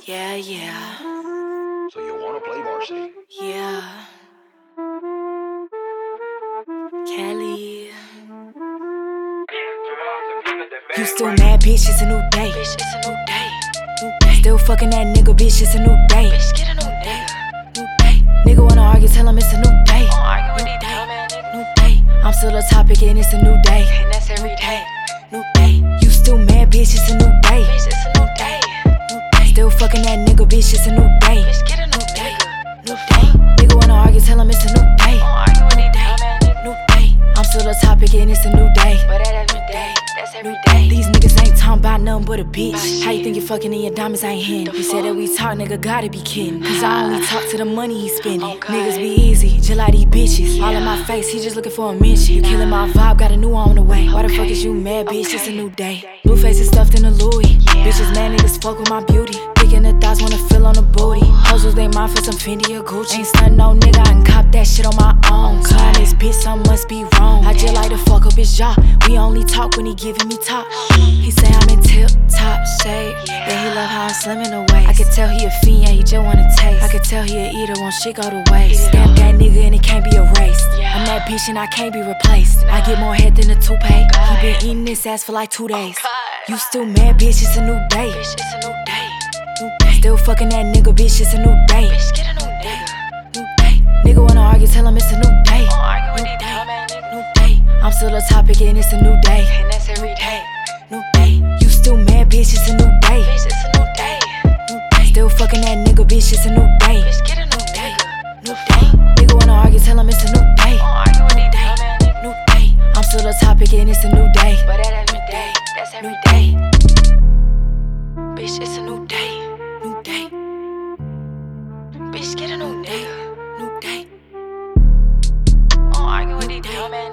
Yeah, yeah, So you wanna play varsity? yeah. Kelly. You still mad, bitch, it's a new day. Bitch, it's a new day. New day. Still fucking that nigga, bitch, it's a new day. Bitch, get a new day. New day. Nigga wanna argue, tell him it's a new day. Don't argue with these dumb ass niggas. New day. I'm still a topic and it's a new day. And that's every day. New day. You still mad, bitch, it's a new day. Bitch, it's a new day. New day. Still fucking that nigga, bitch, it's a new day. Bitch, get a new day. New day. Nigga wanna argue, tell him it's a new day. Don't argue with these dumb ass niggas. New day. I'm still a topic and it's a new day. But that new day. That's every day. These niggas ain't talking about nothing but a bitch. How you think you fucking in your diamonds ain't hitting? You said that we talk, nigga, gotta be kidding. Cause I only talk to the money he spending. Niggas be easy, just like these bitches. All in my face, he just looking for a mention. You killing my vibe, got a new one on the way. Why the fuck is you mad, bitch? It's a new day. Blue face is stuffed in a Louis. Bitches mad, niggas fuck with my beauty. Picking the thoughts, wanna feel on the booty. Hustles they mind for some Fendi or Gucci. Ain't stuntin' no nigga, I can cop that shit on my own. Climb this bitch, something must be wrong. I just like to fuck up his jaw. We only talk when he giving me top. He say I'm in tip top shape. Yeah, he love how I'm slim in the waist. I could tell he a fiend, yeah, he just wanna taste. I could tell he a eater, won't shit go to waste. Stamp that nigga and it can't be erased. I'm that bitch and I can't be replaced. I get more head than a toupee. He been eating this ass for like 2 days. You still mad, bitch, it's a new day. Bitch, it's a new day. Still fucking that nigga, bitch, it's a new day. Bitch, get a new day. New day. Nigga wanna argue, tell him it's a new day. Don't argue with these dumb ass niggas. New day. I'm still a topic and it's a new day. And that's every day. New day. You still mad, bitch, it's a new day. Bitch, it's a new day. New day. Still fucking that nigga, bitch, it's a new day. Bitch, get a new day. New day. Nigga wanna argue, tell him it's a new day. Don't argue with these dumb ass niggas. New day. I'm still a topic and it's a new day. But that new day. That's every day. Bitch, it's a new day. New day. Bitch, get a new day. New day. Don't argue with these dumb ass